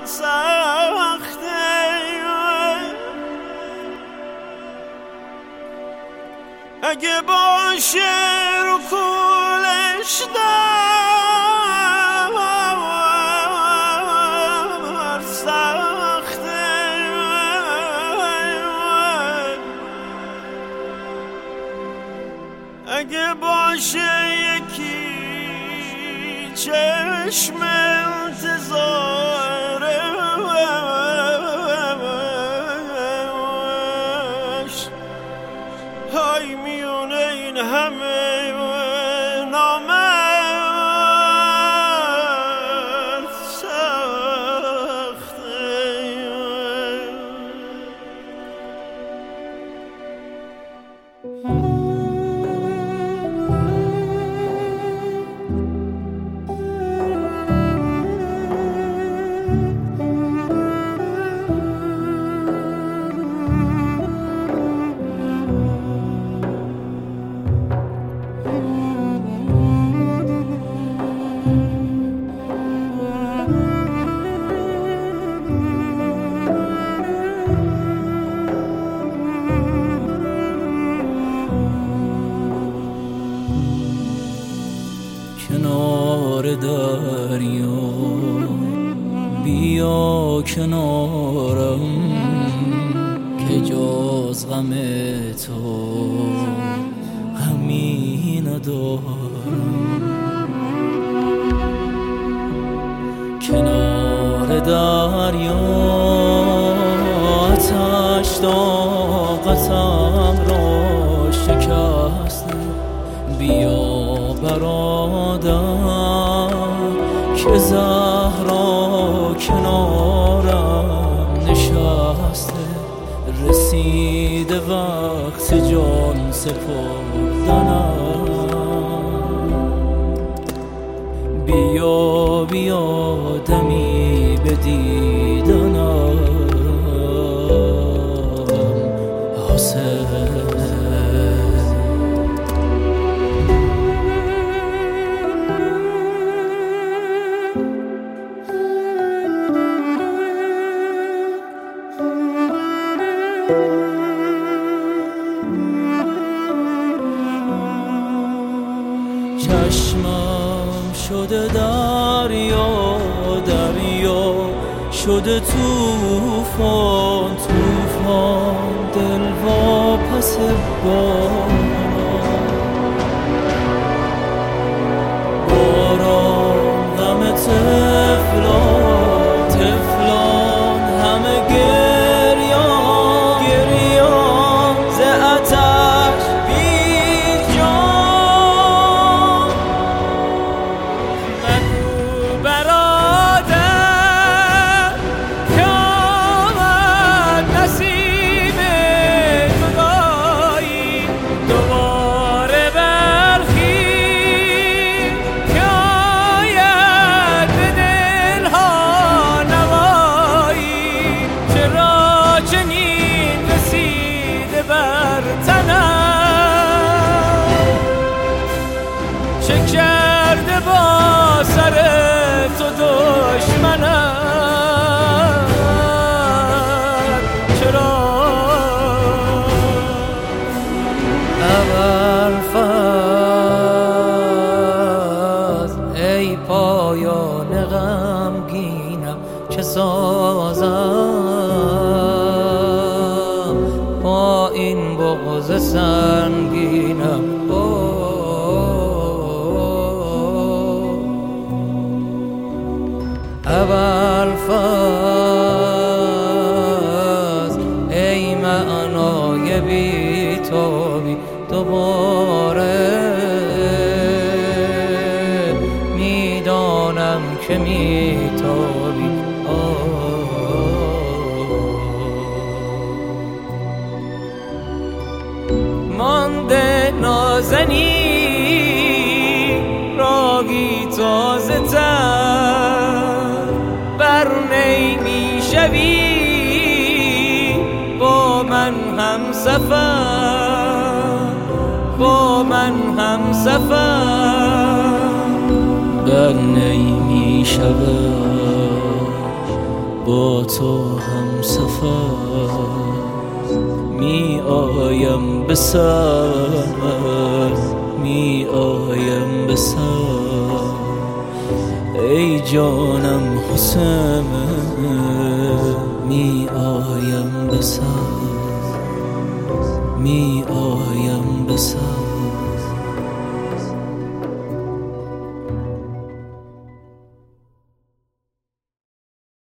سخته اگه باشه رو کولش در سخته اگه باشه یکی چشم انتظارش های میونه این همه نامرد سخته کنار دریا بیا کنارم که جز غم تو غمی ندارم. کنار دریا آتش طاقتم را شکسته بیا برادر که زهرا کنارم نشسته رسیده وقت جان سپردنم. بیا بیا دمی به دیدنم حسین چشمم شده دریا دریا شده توفان توفان دل واپس باران غم تفلان تفلان همه گریان گریان ز آتش چه کرده با سر تو دشمنم چرا ابوالفضل ای پایان غمگینم چه سازم با این بغض سنگینم. ابوالفضل ای معنای بی‌تابی دوباره میدانم که میتابی مانده نازنی راگی تازه تر بر نمی شوی با من هم سفر با من هم سفر بر نمی شود با تو هم سفر می آیم به سر می آیم به سر ای جانم حسین می آیم به سر می آیم به سر